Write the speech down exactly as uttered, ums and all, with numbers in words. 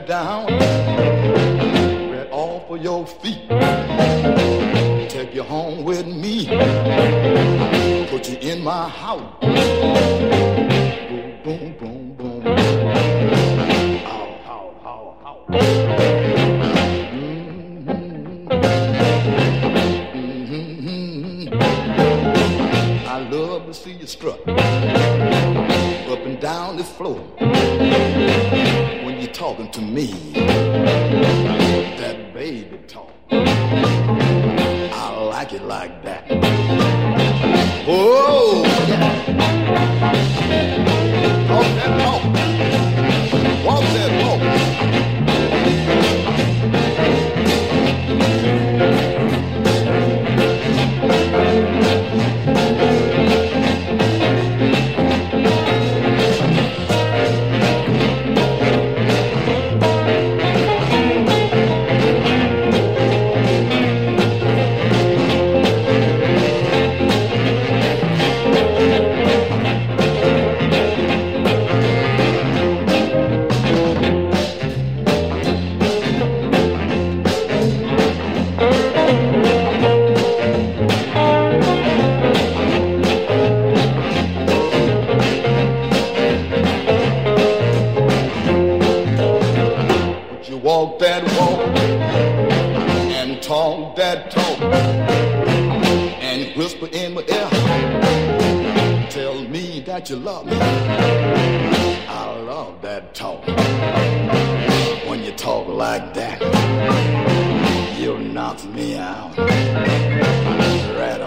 down, right off of your feet, take you home with me, put you in my house, boom, boom, boom, boom, ow, ow, ow, ow. Mm-hmm. Mm-hmm. I love to see you strut up and down this floor when you're talking to me, that baby talk. I like it like that. Whoa, yeah. Talk that talk. Walk that walk. Walk that walk and talk that talk and whisper in my ear, tell me that you love me. I love that talk. When you talk like that, you knock me out. Right on.